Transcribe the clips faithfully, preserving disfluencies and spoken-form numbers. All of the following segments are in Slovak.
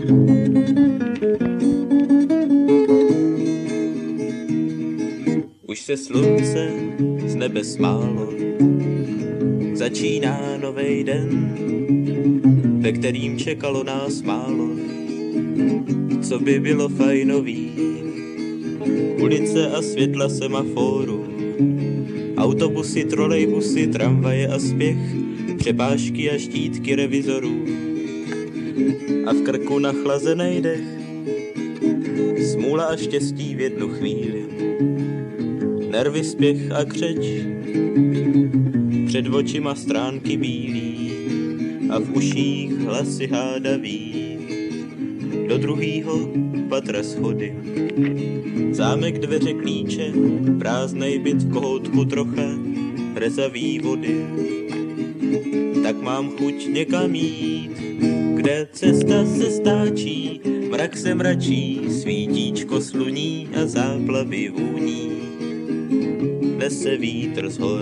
Už se slunce z nebe smálo, začíná novej den, ve kterým čekalo nás málo, co by bylo fajnový. Ulice a světla semaforu, autobusy, trolejbusy, tramvaje a spěch, přepážky a štítky revizorů a v krku nachlazenej dech, smůla a štěstí v jednu chvíli, nervy, spěch a křeč, před očima stránky bílý a v uších hlasy hádavý, do druhýho patra schody. Zámek, dveře, klíče, prázdnej byt v kohoutku trocha, rezavý vody. Tak mám chuť někam jít, kde cesta se stáčí, mrak se mračí, svítíčko sluní a záplavy vůní. Nese vítr z hor.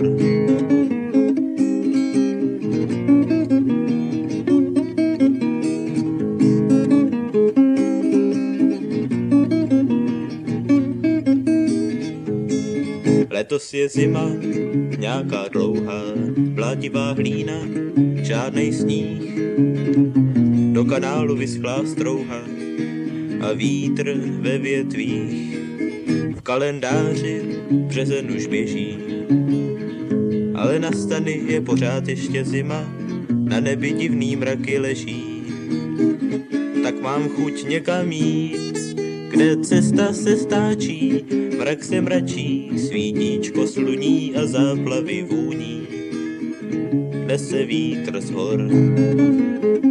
Letos je zima, nějaká dlouhá, blátivá hlína, žádnej sníh, do kanálu vyschlá strouha a vítr ve větvích. V kalendáři březen už běží, ale na stany je pořád ještě zima, na nebi divný mraky leží. Tak mám chuť někam jít, kde cesta se stáčí, mrak se mračí, svítíčko sluní a záplavy vůní. Nese vítr z hor.